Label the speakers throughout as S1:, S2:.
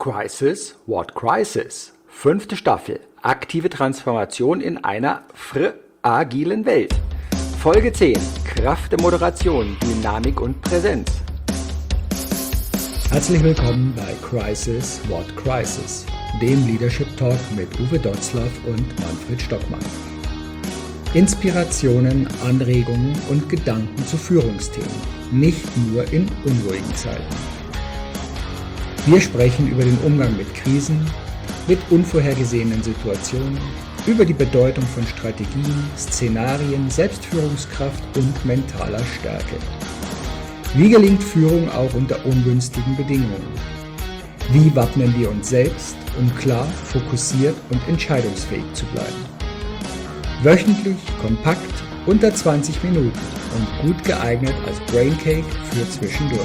S1: Crisis, What Crisis? 5. Staffel. Aktive Transformation in einer agilen Welt. Folge 10. Kraft der Moderation, Dynamik und Präsenz.
S2: Herzlich willkommen bei Crisis, What Crisis? Dem Leadership Talk mit Uwe Dotzlaff und Manfred Stockmann. Inspirationen, Anregungen und Gedanken zu Führungsthemen, nicht nur in unruhigen Zeiten. Wir sprechen über den Umgang mit Krisen, mit unvorhergesehenen Situationen, über die Bedeutung von Strategien, Szenarien, Selbstführungskraft und mentaler Stärke. Wie gelingt Führung auch unter ungünstigen Bedingungen? Wie wappnen wir uns selbst, um klar, fokussiert und entscheidungsfähig zu bleiben? Wöchentlich, kompakt, unter 20 Minuten und gut geeignet als Braincake für zwischendurch.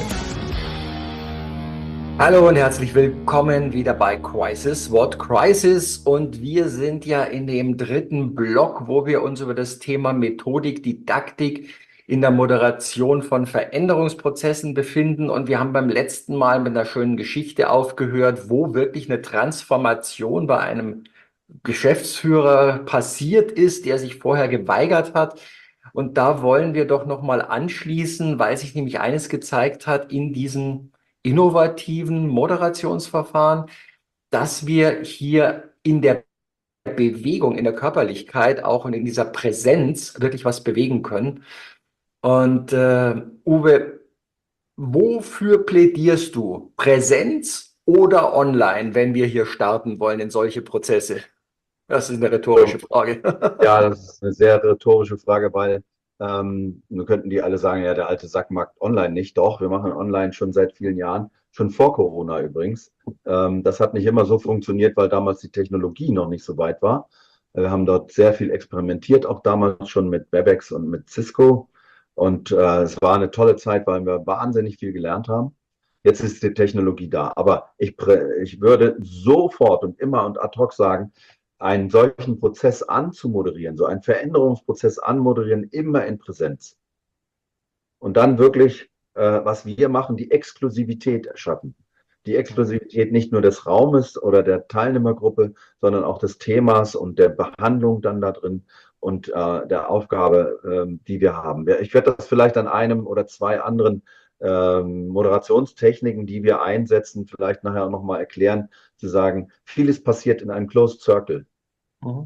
S1: Hallo und herzlich willkommen wieder bei Crisis, What Crisis? Und wir sind ja in dem dritten Block, wo wir uns über das Thema Methodik, Didaktik in der Moderation von Veränderungsprozessen befinden. Und wir haben beim letzten Mal mit einer schönen Geschichte aufgehört, wo wirklich eine Transformation bei einem Geschäftsführer passiert ist, der sich vorher geweigert hat. Und da wollen wir doch nochmal anschließen, weil sich nämlich eines gezeigt hat in diesen innovativen Moderationsverfahren, dass wir hier in der Bewegung, in der Körperlichkeit auch und in dieser Präsenz wirklich was bewegen können. Und Uwe, wofür plädierst du? Präsenz oder online, wenn wir hier starten wollen in solche Prozesse? Das ist eine rhetorische Frage.
S3: Ja, das ist eine sehr rhetorische Frage, weil nur könnten die alle sagen, ja, der alte Sack mag online nicht. Doch, wir machen online schon seit vielen Jahren, schon vor Corona übrigens. Das hat nicht immer so funktioniert, weil damals die Technologie noch nicht so weit war. Wir haben dort sehr viel experimentiert, auch damals schon mit Webex und mit Cisco. Und es war eine tolle Zeit, weil wir wahnsinnig viel gelernt haben. Jetzt ist die Technologie da. Aber ich würde sofort und immer und ad hoc sagen, einen solchen Prozess anzumoderieren, so einen Veränderungsprozess anmoderieren, immer in Präsenz. Und dann wirklich, was wir machen, die Exklusivität erschaffen. Die Exklusivität nicht nur des Raumes oder der Teilnehmergruppe, sondern auch des Themas und der Behandlung dann da drin und der Aufgabe, die wir haben. Ich werde das vielleicht an einem oder zwei anderen Moderationstechniken, die wir einsetzen, vielleicht nachher auch nochmal erklären, zu sagen, vieles passiert in einem Closed Circle. Mhm.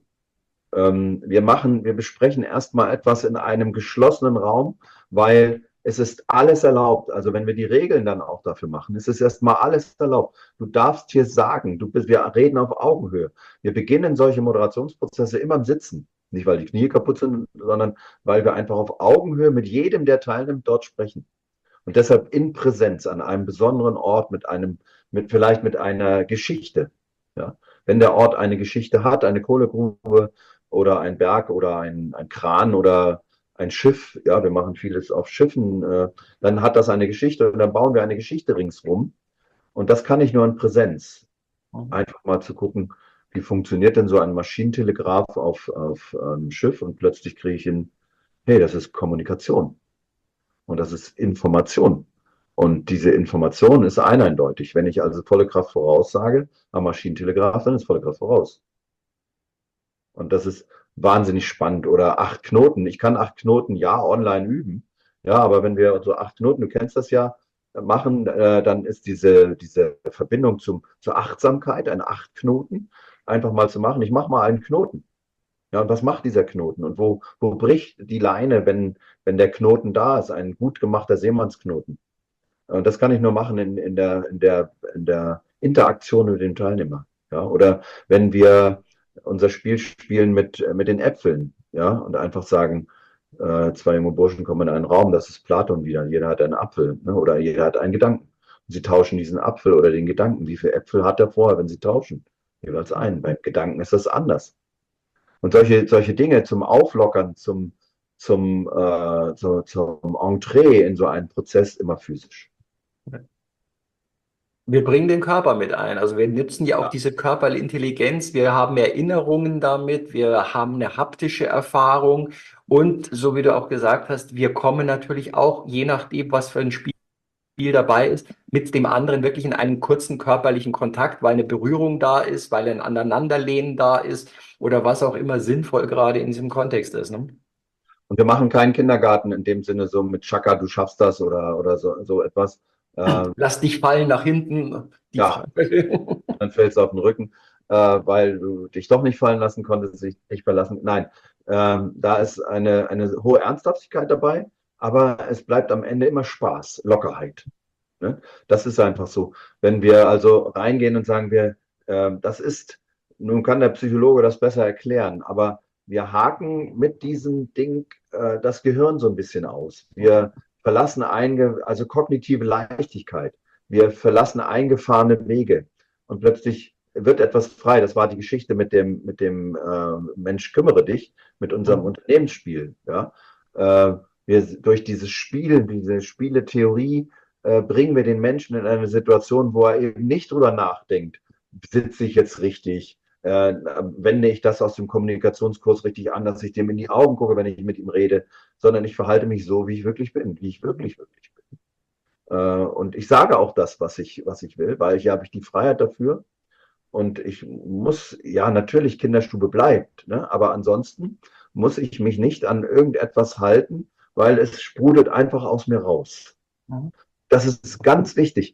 S3: Wir besprechen erstmal etwas in einem geschlossenen Raum, weil es ist alles erlaubt. Also wenn wir die Regeln dann auch dafür machen, ist es erstmal alles erlaubt. Du darfst hier sagen, wir reden auf Augenhöhe. Wir beginnen solche Moderationsprozesse immer im Sitzen. Nicht, weil die Knie kaputt sind, sondern weil wir einfach auf Augenhöhe mit jedem, der teilnimmt, dort sprechen. Und deshalb in Präsenz an einem besonderen Ort vielleicht mit einer Geschichte. Ja. Wenn der Ort eine Geschichte hat, eine Kohlegrube oder ein Berg oder ein Kran oder ein Schiff, ja, wir machen vieles auf Schiffen, dann hat das eine Geschichte und dann bauen wir eine Geschichte ringsrum. Und das kann ich nur in Präsenz. Einfach mal zu gucken, wie funktioniert denn so ein Maschinentelegraph auf einem Schiff und plötzlich kriege ich hin, hey, das ist Kommunikation. Und das ist Information. Und diese Information ist eindeutig. Wenn ich also volle Kraft voraussage am Maschinentelegraph, dann ist volle Kraft voraus. Und das ist wahnsinnig spannend. Oder 8 Knoten. Ich kann 8 Knoten ja online üben. Ja, aber wenn wir so 8 Knoten, du kennst das ja, machen, dann ist diese Verbindung zur Achtsamkeit, ein 8 Knoten, einfach mal zu machen. Ich mache mal einen Knoten. Ja, und was macht dieser Knoten? Und wo bricht die Leine, wenn der Knoten da ist? Ein gut gemachter Seemannsknoten. Und das kann ich nur machen in der Interaktion mit dem Teilnehmer. Ja, oder wenn wir unser Spiel spielen mit den Äpfeln, ja, und einfach sagen, 2 junge Burschen kommen in einen Raum, das ist Platon wieder, jeder hat einen Apfel, ne, oder jeder hat einen Gedanken. Und sie tauschen diesen Apfel oder den Gedanken. Wie viele Äpfel hat er vorher, wenn sie tauschen? Jeweils einen. Beim Gedanken ist das anders. Und solche Dinge zum Auflockern, zum Entree in so einen Prozess immer physisch.
S1: Wir bringen den Körper mit ein. Also wir nutzen ja auch diese körperliche Intelligenz. Wir haben Erinnerungen damit. Wir haben eine haptische Erfahrung. Und so wie du auch gesagt hast, wir kommen natürlich auch, je nachdem, was für ein Spiel Spiel dabei ist, mit dem anderen wirklich in einen kurzen körperlichen Kontakt, weil eine Berührung da ist, weil ein Aneinanderlehnen da ist oder was auch immer sinnvoll gerade in diesem Kontext ist. Ne?
S3: Und wir machen keinen Kindergarten in dem Sinne so mit Chaka, du schaffst das oder so etwas.
S1: Lass dich fallen nach hinten. Die
S3: Ja,
S1: Frage.
S3: dann fällst du auf den Rücken, weil du dich doch nicht fallen lassen konntest, dich nicht verlassen. Nein, da ist eine hohe Ernsthaftigkeit dabei, aber es bleibt am Ende immer Spaß, Lockerheit. Ne? Das ist einfach so. Wenn wir also reingehen und sagen, das ist, nun kann der Psychologe das besser erklären, aber wir haken mit diesem Ding das Gehirn so ein bisschen aus. Wir verlassen also kognitive Leichtigkeit. Wir verlassen eingefahrene Wege und plötzlich wird etwas frei. Das war die Geschichte mit dem Mensch, kümmere dich, mit unserem Unternehmensspiel. Ja? Durch dieses Spiel, diese Spieletheorie, bringen wir den Menschen in eine Situation, wo er eben nicht drüber nachdenkt, sitze ich jetzt richtig, wende ich das aus dem Kommunikationskurs richtig an, dass ich dem in die Augen gucke, wenn ich mit ihm rede, sondern ich verhalte mich so, wie ich wirklich bin, wie ich wirklich bin. Und ich sage auch das, was ich will, weil hier habe ich die Freiheit dafür. Und ich muss, ja, natürlich, Kinderstube bleibt, ne? Aber ansonsten muss ich mich nicht an irgendetwas halten, weil es sprudelt einfach aus mir raus. Das ist ganz wichtig.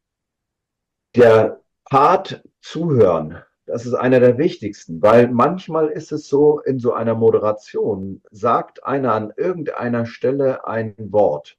S3: Der Part Zuhören, das ist einer der wichtigsten, weil manchmal ist es so, in so einer Moderation sagt einer an irgendeiner Stelle ein Wort.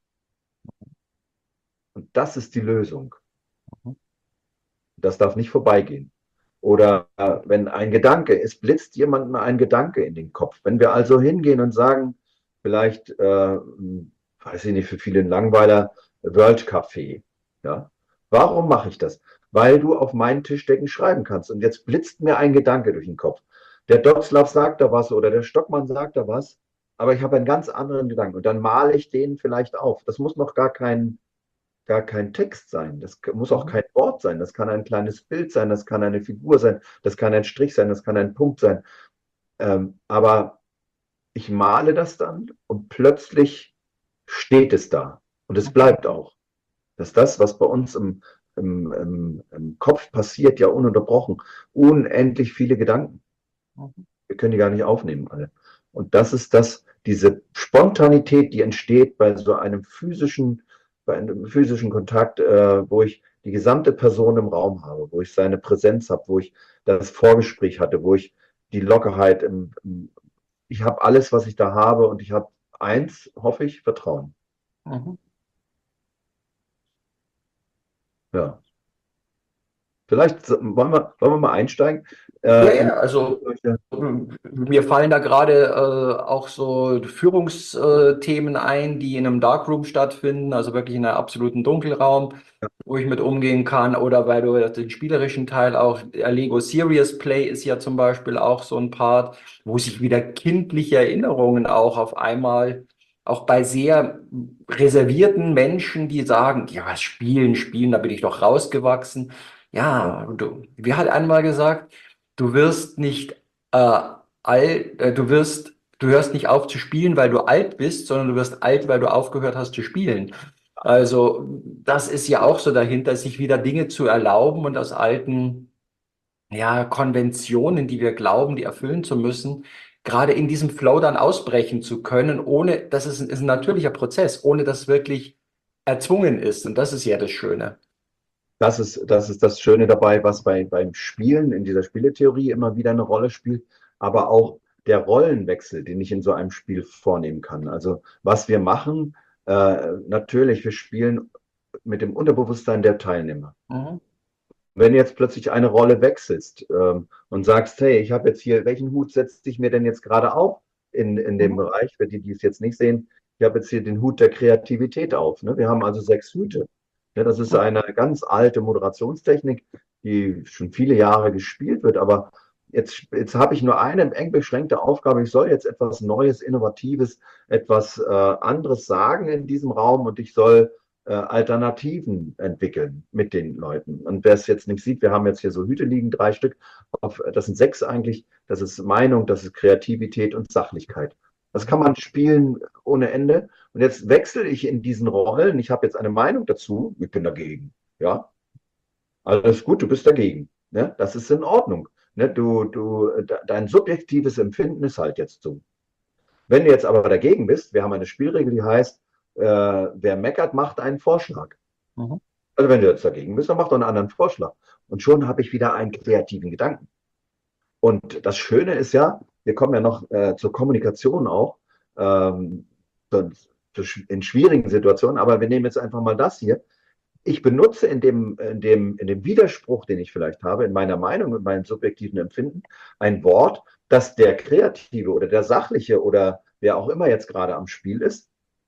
S3: Und das ist die Lösung. Das darf nicht vorbeigehen. Oder wenn ein Gedanke, es blitzt jemandem ein Gedanke in den Kopf. Wenn wir also hingehen und sagen, vielleicht, weiß ich nicht, für viele ein Langweiler, World Café. Ja? Warum mache ich das? Weil du auf meinen Tischdecken schreiben kannst. Und jetzt blitzt mir ein Gedanke durch den Kopf. Der Dotzlaff sagt da was oder der Stockmann sagt da was, aber ich habe einen ganz anderen Gedanken. Und dann male ich den vielleicht auf. Das muss noch gar kein Text sein. Das muss auch kein Wort sein. Das kann ein kleines Bild sein. Das kann eine Figur sein. Das kann ein Strich sein. Das kann ein Punkt sein. Aber ich male das dann und plötzlich steht es da. Und es bleibt auch. Das ist das, was bei uns im Kopf passiert, ja ununterbrochen. Unendlich viele Gedanken. Wir können die gar nicht aufnehmen, alle. Und das ist diese Spontanität, die entsteht bei einem physischen Kontakt, wo ich die gesamte Person im Raum habe, wo ich seine Präsenz habe, wo ich das Vorgespräch hatte, wo ich die Lockerheit ich habe alles, was ich da habe und ich habe eins, hoffe ich, Vertrauen. Ja. Vielleicht wollen wir mal einsteigen.
S1: Ja, also mir fallen da gerade auch so Führungsthemen ein, die in einem Darkroom stattfinden, also wirklich in einem absoluten Dunkelraum, wo ich mit umgehen kann. Oder weil du den spielerischen Teil auch, Lego Serious Play ist ja zum Beispiel auch so ein Part, wo sich wieder kindliche Erinnerungen auch auf einmal, auch bei sehr reservierten Menschen, die sagen, ja, was spielen, da bin ich doch rausgewachsen. Ja, wie hat einmal gesagt, du wirst nicht du hörst nicht auf zu spielen, weil du alt bist, sondern du wirst alt, weil du aufgehört hast zu spielen. Also, das ist ja auch so dahinter, sich wieder Dinge zu erlauben und aus alten, ja, Konventionen, die wir glauben, die erfüllen zu müssen, gerade in diesem Flow dann ausbrechen zu können, ohne, ist ein natürlicher Prozess, ohne dass es wirklich erzwungen ist. Und das ist ja das Schöne.
S3: Das ist das Schöne dabei, was beim Spielen in dieser Spieletheorie immer wieder eine Rolle spielt, aber auch der Rollenwechsel, den ich in so einem Spiel vornehmen kann. Also was wir machen, natürlich, wir spielen mit dem Unterbewusstsein der Teilnehmer. Wenn jetzt plötzlich eine Rolle wechselst und sagst, hey, ich habe jetzt hier, welchen Hut setze ich mir denn jetzt gerade auf in dem Bereich, für die es jetzt nicht sehen, ich habe jetzt hier den Hut der Kreativität auf. Ne? Wir haben also 6 Hüte. Ja, das ist eine ganz alte Moderationstechnik, die schon viele Jahre gespielt wird, aber jetzt habe ich nur eine eng beschränkte Aufgabe. Ich soll jetzt etwas Neues, Innovatives, etwas anderes sagen in diesem Raum und ich soll Alternativen entwickeln mit den Leuten. Und wer es jetzt nicht sieht, wir haben jetzt hier so Hüte liegen, 3 Stück, das sind 6 eigentlich. Das ist Meinung, das ist Kreativität und Sachlichkeit. Das kann man spielen ohne Ende Und jetzt wechsle ich in diesen Rollen. Ich habe jetzt eine Meinung dazu. Ich bin dagegen. Ja, alles gut, du bist dagegen. Ne? Das ist in Ordnung. Ne? Dein subjektives Empfinden ist halt jetzt so. Wenn du jetzt aber dagegen bist, wir haben eine Spielregel, die heißt, wer meckert, macht einen Vorschlag.
S1: Mhm.
S3: Also wenn du jetzt dagegen bist, dann mach doch einen anderen Vorschlag. Und schon habe ich wieder einen kreativen Gedanken. Und das Schöne ist ja, wir kommen ja noch zur Kommunikation auch, ähm, in schwierigen Situationen, aber wir nehmen jetzt einfach mal das hier. Ich benutze in dem Widerspruch, den ich vielleicht habe, in meiner Meinung und meinem subjektiven Empfinden, ein Wort, das der Kreative oder der Sachliche oder wer auch immer jetzt gerade am Spiel ist,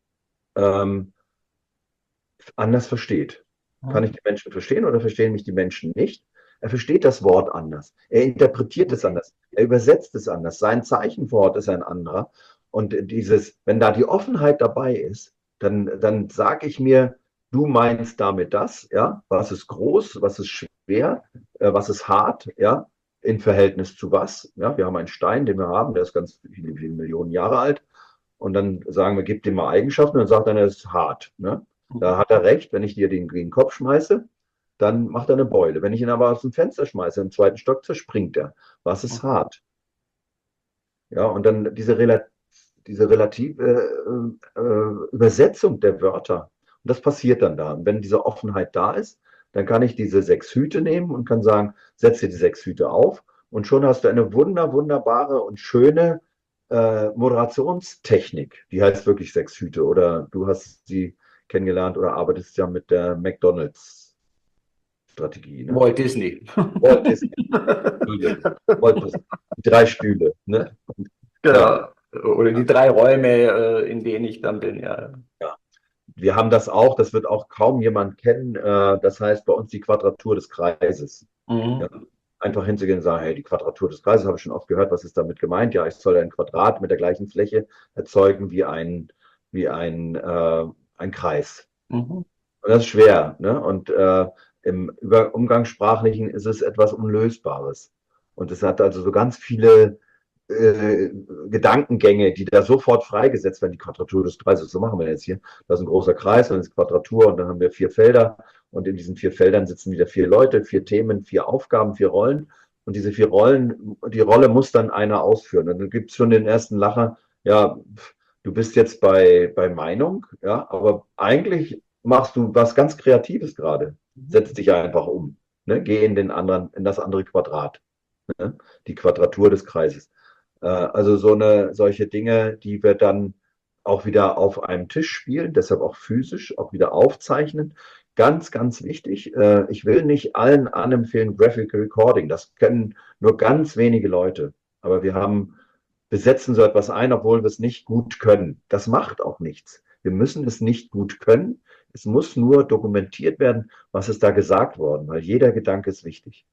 S3: anders versteht. Kann ich die Menschen verstehen oder verstehen mich die Menschen nicht? Er versteht das Wort anders. Er interpretiert es anders. Er übersetzt es anders. Sein Zeichenwort ist ein anderer. Und wenn da die Offenheit dabei ist, dann sage ich mir, du meinst damit das, ja, was ist groß, was ist schwer, was ist hart, ja, in Verhältnis zu was. Ja, wir haben einen Stein, den wir haben, der ist ganz viele, viele Millionen Jahre alt. Und dann sagen wir, gib dem mal Eigenschaften und dann sagt er ist hart. Ne? Da hat er recht, wenn ich dir den gegen den Kopf schmeiße, dann macht er eine Beule. Wenn ich ihn aber aus dem Fenster schmeiße, im zweiten Stock zerspringt er. Was ist hart? Ja, und dann diese relative Übersetzung der Wörter. Und das passiert dann da. Und wenn diese Offenheit da ist, dann kann ich diese 6 Hüte nehmen und kann sagen, setz dir die 6 Hüte auf. Und schon hast du eine wunderbare und schöne Moderationstechnik. Die heißt wirklich 6 Hüte. Oder du hast sie kennengelernt oder arbeitest ja mit der McDonald's-Strategie. Ne?
S1: Walt Disney.
S3: Walt Disney. Walt Disney. Die 3 Stühle. Ne?
S1: Genau.
S3: Ja.
S1: Oder die 3 Räume, in denen ich dann bin, ja.
S3: Ja. Wir haben das auch, das wird auch kaum jemand kennen. Das heißt bei uns die Quadratur des Kreises. Ja. Einfach hinzugehen und sagen, hey, die Quadratur des Kreises, habe ich schon oft gehört, was ist damit gemeint? Ja, ich soll ein Quadrat mit der gleichen Fläche erzeugen wie ein Kreis. Und das ist schwer. Ne? Und im Umgangssprachlichen ist es etwas Unlösbares. Und es hat also so ganz viele Gedankengänge, die da sofort freigesetzt werden, die Quadratur des Kreises. So machen wir jetzt hier. Das ist ein großer Kreis, dann ist Quadratur und dann haben wir 4 Felder und in diesen 4 Feldern sitzen wieder 4 Leute, 4 Themen, 4 Aufgaben, 4 Rollen und diese 4 Rollen, die Rolle muss dann einer ausführen. Und dann gibt es schon den ersten Lacher, ja, du bist jetzt bei Meinung, ja, aber eigentlich machst du was ganz Kreatives gerade. Setz dich einfach um. Ne? Geh in das andere Quadrat. Ne? Die Quadratur des Kreises. Also solche Dinge, die wir dann auch wieder auf einem Tisch spielen, deshalb auch physisch, auch wieder aufzeichnen. Ganz, ganz wichtig. Ich will nicht allen anempfehlen Graphic Recording. Das kennen nur ganz wenige Leute. Aber wir setzen so etwas ein, obwohl wir es nicht gut können. Das macht auch nichts. Wir müssen es nicht gut können. Es muss nur dokumentiert werden, was ist da gesagt worden, weil jeder Gedanke ist wichtig.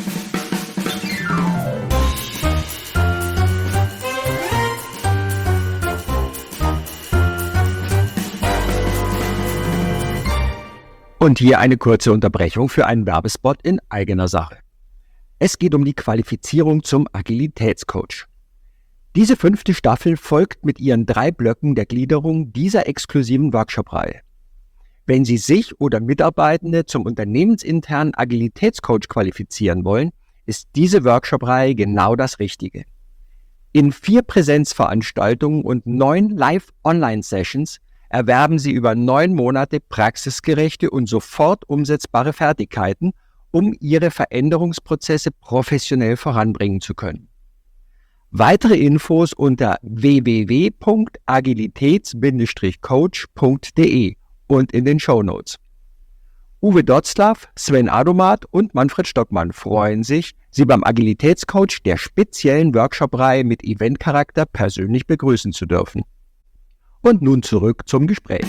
S2: Und hier eine kurze Unterbrechung für einen Werbespot in eigener Sache. Es geht um die Qualifizierung zum Agilitätscoach. Diese 5. Staffel folgt mit ihren 3 Blöcken der Gliederung dieser exklusiven Workshop-Reihe. Wenn Sie sich oder Mitarbeitende zum unternehmensinternen Agilitätscoach qualifizieren wollen, ist diese Workshop-Reihe genau das Richtige. In 4 Präsenzveranstaltungen und 9 Live-Online-Sessions erwerben Sie über 9 Monate praxisgerechte und sofort umsetzbare Fertigkeiten, um Ihre Veränderungsprozesse professionell voranbringen zu können. Weitere Infos unter www.agilitäts-coach.de und in den Shownotes. Uwe Dotzlaff, Sven Adomat und Manfred Stockmann freuen sich, Sie beim Agilitätscoach der speziellen Workshop-Reihe mit Eventcharakter persönlich begrüßen zu dürfen. Und nun zurück zum Gespräch.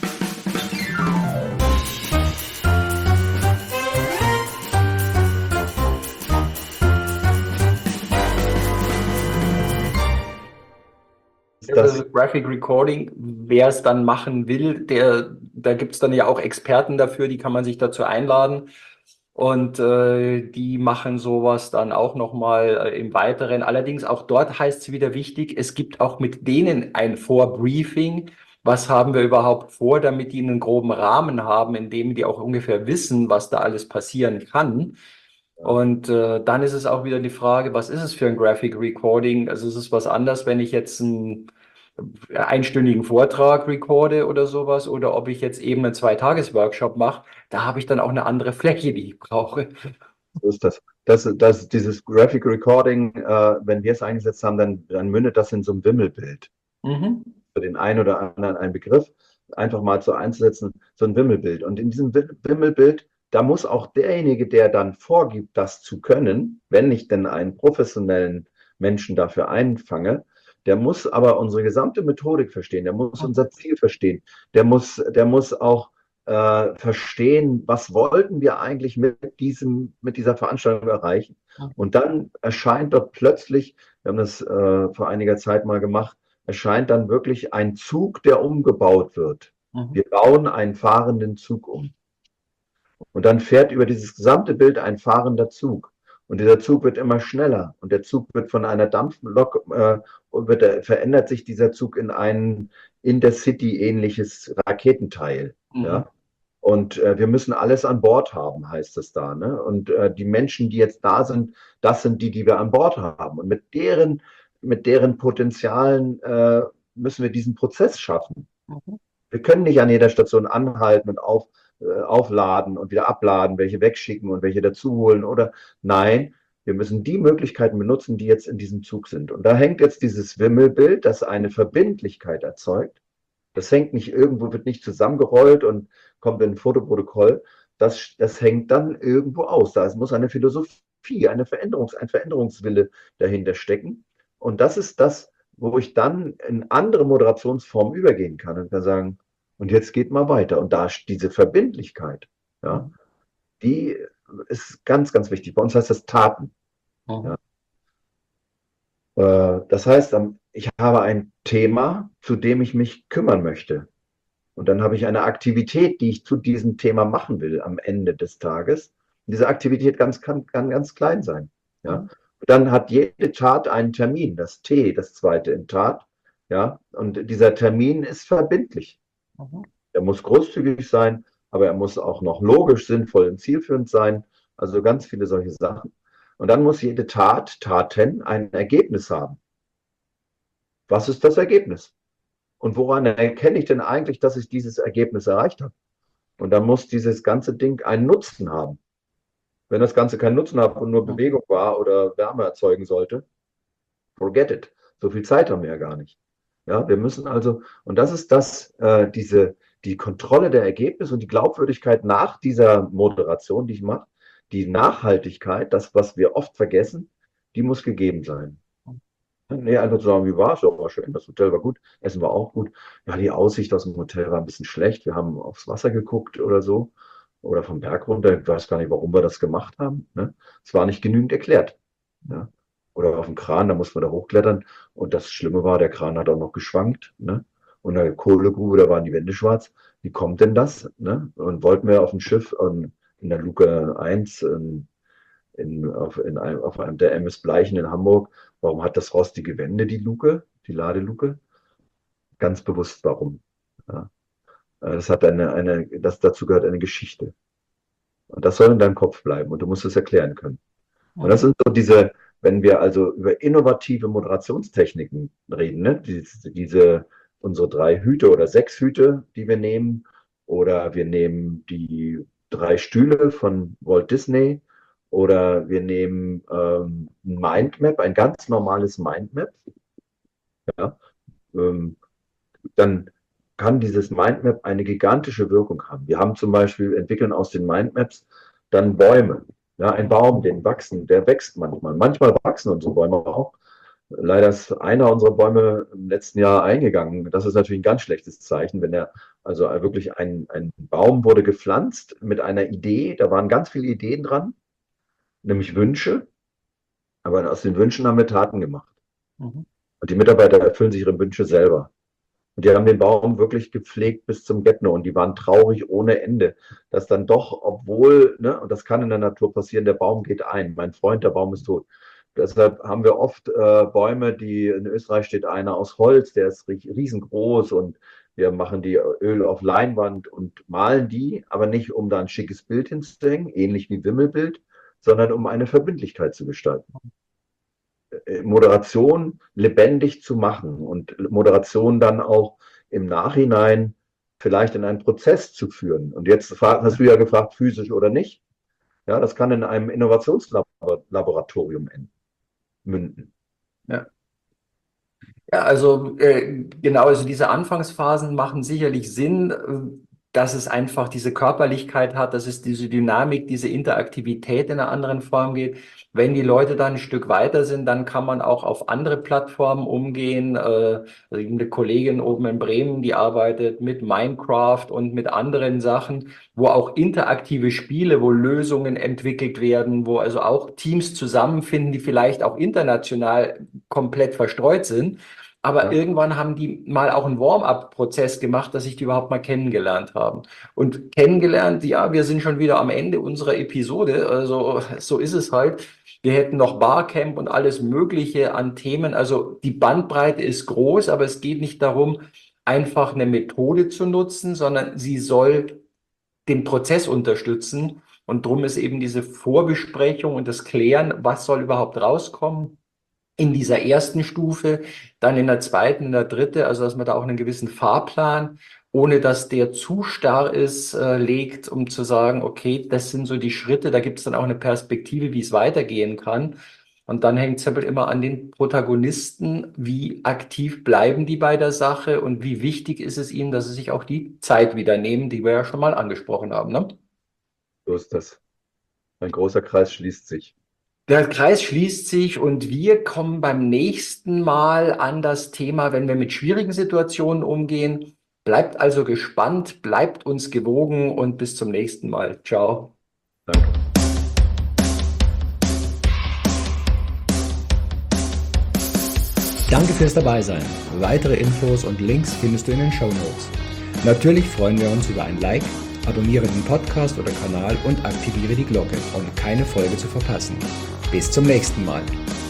S1: Das Graphic Recording, wer es dann machen will, da gibt es dann ja auch Experten dafür, die kann man sich dazu einladen. Und die machen sowas dann auch nochmal im Weiteren. Allerdings auch dort heißt es wieder wichtig, es gibt auch mit denen ein Vorbriefing, was haben wir überhaupt vor, damit die einen groben Rahmen haben, in dem die auch ungefähr wissen, was da alles passieren kann. Und dann ist es auch wieder die Frage, was ist es für ein Graphic Recording? Also ist es was anderes, wenn ich jetzt einen einstündigen Vortrag recorde oder sowas, oder ob ich jetzt eben einen Zweitages-Workshop mache, da habe ich dann auch eine andere Fläche, die ich brauche.
S3: So ist das. Dieses Graphic Recording, wenn wir es eingesetzt haben, dann mündet das in so einem Wimmelbild.
S1: Mhm.
S3: Für den einen oder anderen einen Begriff, einfach mal so einzusetzen, so ein Wimmelbild. Und in diesem Wimmelbild, da muss auch derjenige, der dann vorgibt, das zu können, wenn ich denn einen professionellen Menschen dafür einfange, der muss aber unsere gesamte Methodik verstehen, der muss unser Ziel verstehen, der muss auch verstehen, was wollten wir eigentlich mit dieser Veranstaltung erreichen. Und dann erscheint dort plötzlich, wir haben das vor einiger Zeit mal gemacht, erscheint dann wirklich ein Zug, der umgebaut wird. Wir bauen einen fahrenden Zug um. Und dann fährt über dieses gesamte Bild ein fahrender Zug. Und dieser Zug wird immer schneller. Und der Zug wird von einer Dampflok, verändert sich dieser Zug in ein Intercity-ähnliches Raketenteil.
S1: Mhm.
S3: Ja? Und wir müssen alles an Bord haben, heißt es da. Ne? Und die Menschen, die jetzt da sind, das sind die wir an Bord haben. Und mit deren Potenzialen müssen wir diesen Prozess schaffen. Wir können nicht an jeder Station anhalten und aufladen und wieder abladen, welche wegschicken und welche dazuholen oder nein, wir müssen die Möglichkeiten benutzen, die jetzt in diesem Zug sind. Und da hängt jetzt dieses Wimmelbild, das eine Verbindlichkeit erzeugt. Das hängt nicht irgendwo, wird nicht zusammengerollt und kommt in ein Fotoprotokoll. Das hängt dann irgendwo aus. Da muss eine Philosophie, ein Veränderungswille dahinter stecken. Und das ist das, wo ich dann in andere Moderationsformen übergehen kann und kann sagen, und jetzt geht mal weiter. Und da diese Verbindlichkeit, ja, die ist ganz, ganz wichtig. Bei uns heißt das Taten. Ja. Das heißt, ich habe ein Thema, zu dem ich mich kümmern möchte. Und dann habe ich eine Aktivität, die ich zu diesem Thema machen will am Ende des Tages. Und diese Aktivität kann ganz klein sein. Ja. Und dann hat jede Tat einen Termin, das T, das zweite in Tat. Ja. Und dieser Termin ist verbindlich. Er muss großzügig sein, aber er muss auch noch logisch, sinnvoll und zielführend sein. Also ganz viele solche Sachen. Und dann muss jede Taten ein Ergebnis haben. Was ist das Ergebnis? Und woran erkenne ich denn eigentlich, dass ich dieses Ergebnis erreicht habe? Und dann muss dieses ganze Ding einen Nutzen haben. Wenn das Ganze keinen Nutzen hat und nur Bewegung war oder Wärme erzeugen sollte, forget it. So viel Zeit haben wir ja gar nicht. Ja, wir müssen also, und das ist die Kontrolle der Ergebnisse und die Glaubwürdigkeit nach dieser Moderation, die ich mache, die Nachhaltigkeit, das, was wir oft vergessen, die muss gegeben sein. Nee, einfach zu sagen, wie war es? Ja, war schön, das Hotel war gut, Essen war auch gut. Ja, die Aussicht aus dem Hotel war ein bisschen schlecht. Wir haben aufs Wasser geguckt oder so. Oder vom Berg runter. Ich weiß gar nicht, warum wir das gemacht haben. Ne? Es war nicht genügend erklärt. Ja? Oder auf dem Kran, da mussten wir da hochklettern. Und das Schlimme war, der Kran hat auch noch geschwankt. Ne? Und der Kohlegrube, da waren die Wände schwarz. Wie kommt denn das? Ne? Und wollten wir auf dem Schiff in der Luke 1 auf einem der MS Bleichen in Hamburg, warum hat das rostige Wände, die Luke, die Ladeluke? Ganz bewusst warum. Ja. Das hat dazu gehört eine Geschichte. Und das soll in deinem Kopf bleiben und du musst es erklären können. Und das sind so wenn wir also über innovative Moderationstechniken reden, ne? Unsere 3 Hüte oder 6 Hüte, die wir nehmen, oder wir nehmen die 3 Stühle von Walt Disney, oder wir nehmen ein Mindmap, ein ganz normales Mindmap. Ja, dann kann dieses Mindmap eine gigantische Wirkung haben. Wir haben zum Beispiel, entwickeln aus den Mindmaps dann Bäume. Ja, ein Baum, der wächst manchmal. Manchmal wachsen unsere Bäume auch. Leider ist einer unserer Bäume im letzten Jahr eingegangen. Das ist natürlich ein ganz schlechtes Zeichen, wenn also wirklich ein Baum wurde gepflanzt mit einer Idee, da waren ganz viele Ideen dran, nämlich Wünsche, aber aus den Wünschen haben wir Taten gemacht. Und die Mitarbeiter erfüllen sich ihre Wünsche selber. Und die haben den Baum wirklich gepflegt bis zum Get-No und die waren traurig ohne Ende, dass dann doch, obwohl, ne, und das kann in der Natur passieren, der Baum geht ein. Mein Freund, der Baum ist tot. Deshalb haben wir oft Bäume, in Österreich steht einer aus Holz, der ist riesengroß und Wir machen die Öl auf Leinwand und malen die, aber nicht, um da ein schickes Bild hinzuhängen, ähnlich wie Wimmelbild, sondern um eine Verbindlichkeit zu gestalten. Moderation lebendig zu machen und Moderation dann auch im Nachhinein vielleicht in einen Prozess zu führen. Und jetzt hast du ja gefragt, physisch oder nicht. Ja, das kann in einem Innovationslaboratorium münden.
S1: Ja. Ja, also genau, also diese Anfangsphasen machen sicherlich Sinn, dass es einfach diese Körperlichkeit hat, dass es diese Dynamik, diese Interaktivität in einer anderen Form geht. Wenn die Leute dann ein Stück weiter sind, dann kann man auch auf andere Plattformen umgehen. Also eine Kollegin oben in Bremen, die arbeitet mit Minecraft und mit anderen Sachen, wo auch interaktive Spiele, wo Lösungen entwickelt werden, wo also auch Teams zusammenfinden, die vielleicht auch international komplett verstreut sind. Aber irgendwann haben die mal auch einen Warm-up-Prozess gemacht, dass sich die überhaupt mal kennengelernt haben. Und kennengelernt, ja, wir sind schon wieder am Ende unserer Episode. Also so ist es halt. Wir hätten noch Barcamp und alles Mögliche an Themen. Also die Bandbreite ist groß, aber es geht nicht darum, einfach eine Methode zu nutzen, sondern sie soll den Prozess unterstützen. Und drum ist eben diese Vorbesprechung und das Klären, was soll überhaupt rauskommen, in dieser ersten Stufe, dann in der zweiten, in der dritten, also dass man da auch einen gewissen Fahrplan, ohne dass der zu starr ist, legt, um zu sagen, okay, das sind so die Schritte, da gibt es dann auch eine Perspektive, wie es weitergehen kann. Und dann hängt es halt immer an den Protagonisten, wie aktiv bleiben die bei der Sache und wie wichtig ist es ihnen, dass sie sich auch die Zeit wieder nehmen, die wir ja schon mal angesprochen haben, ne?
S3: So ist das. Ein großer Kreis schließt sich.
S1: Der Kreis schließt sich und wir kommen beim nächsten Mal an das Thema, wenn wir mit schwierigen Situationen umgehen. Bleibt also gespannt, bleibt uns gewogen und bis zum nächsten Mal. Ciao.
S3: Danke.
S2: Danke fürs Dabeisein. Weitere Infos und Links findest du in den Shownotes. Natürlich freuen wir uns über ein Like, abonniere den Podcast oder Kanal und aktiviere die Glocke, um keine Folge zu verpassen. Bis zum nächsten Mal.